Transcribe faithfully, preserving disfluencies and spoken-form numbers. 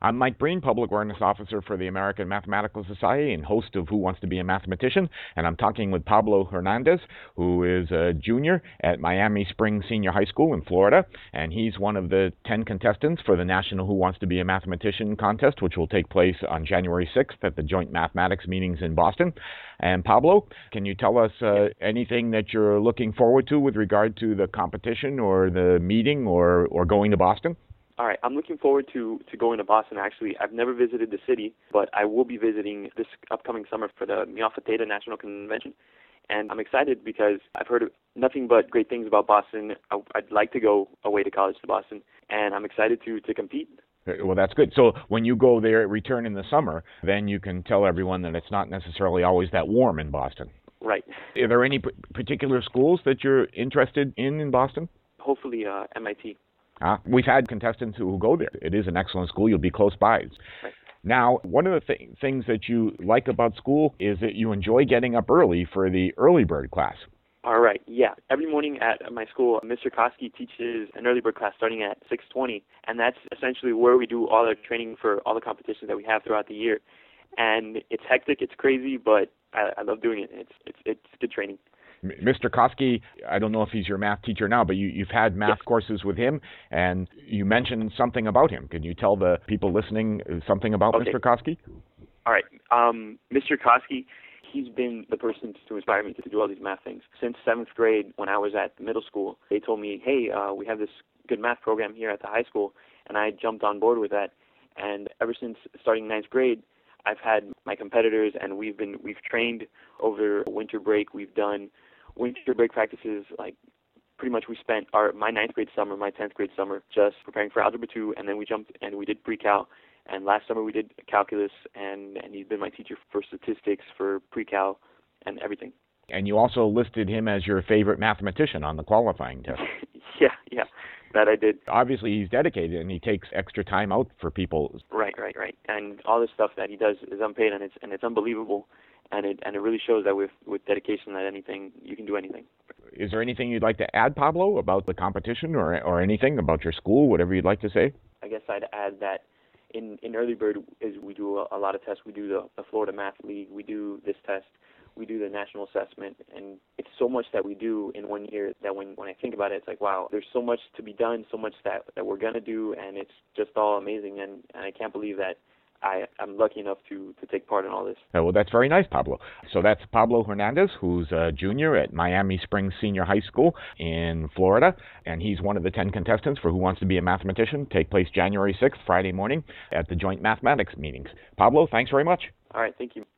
I'm Mike Breen, Public Awareness Officer for the American Mathematical Society and host of Who Wants to Be a Mathematician, and I'm talking with Pablo Hernandez, who is a junior at Miami Springs Senior High School in Florida, and he's one of the ten contestants for the National Who Wants to Be a Mathematician contest, which will take place on January sixth at the Joint Mathematics meetings in Boston. And Pablo, can you tell us uh, anything that you're looking forward to with regard to the competition or the meeting or, or going to Boston? All right, I'm looking forward to, to going to Boston, actually. I've never visited the city, but I will be visiting this upcoming summer for the Mu Alpha Theta National Convention. And I'm excited because I've heard nothing but great things about Boston. I, I'd like to go away to college to Boston, and I'm excited to, to compete. Well, that's good. So when you go there, return in the summer, then you can tell everyone that it's not necessarily always that warm in Boston. Right. Are there any p- particular schools that you're interested in in Boston? Hopefully uh, M I T. Uh, we've had contestants who go there. It is an excellent school. You'll be close by. Right. Now, one of the th- things that you like about school is that you enjoy getting up early for the early bird class. All right, yeah. Every morning at my school, Mister Koski teaches an early bird class starting at six twenty, and that's essentially where we do all our training for all the competitions that we have throughout the year. And it's hectic, it's crazy, but I, I love doing it. It's, it's, it's good training. Mister Koski, I don't know if he's your math teacher now, but you, you've had math yes. courses with him, and you mentioned something about him. Can you tell the people listening something about okay. Mister Koski? All right. Um, Mister Koski, he's been the person to inspire me to do all these math things. Since seventh grade, when I was at middle school, they told me, hey, uh, we have this good math program here at the high school, and I jumped on board with that. And ever since starting ninth grade, I've had my competitors, and we've been we've trained over winter break. We've done winter break practices, like pretty much we spent our my ninth grade summer, my tenth grade summer, just preparing for Algebra two, and then we jumped and we did pre-cal. And last summer we did calculus, and, and he's been my teacher for statistics, for pre-cal, and everything. And you also listed him as your favorite mathematician on the qualifying test. yeah, yeah, that I did. Obviously he's dedicated, and he takes extra time out for people. Right, right, right. And all this stuff that he does is unpaid, and it's and it's unbelievable. And it and it really shows that with, with dedication that anything, you can do anything. Is there anything you'd like to add, Pablo, about the competition or or anything about your school, whatever you'd like to say? I guess I'd add that in, in Early Bird is we do a, a lot of tests. We do the, the Florida Math League. We do this test. We do the national assessment. And it's so much that we do in one year that when, when I think about it, it's like, wow, there's so much to be done, so much that, that we're going to do, and it's just all amazing. And, and I can't believe that I, I'm lucky enough to, to take part in all this. Oh, well, that's very nice, Pablo. So that's Pablo Hernandez, who's a junior at Miami Springs Senior High School in Florida, and he's one of the ten contestants for Who Wants to Be a Mathematician. Take place January sixth, Friday morning, at the Joint Mathematics meetings. Pablo, thanks very much. All right, thank you.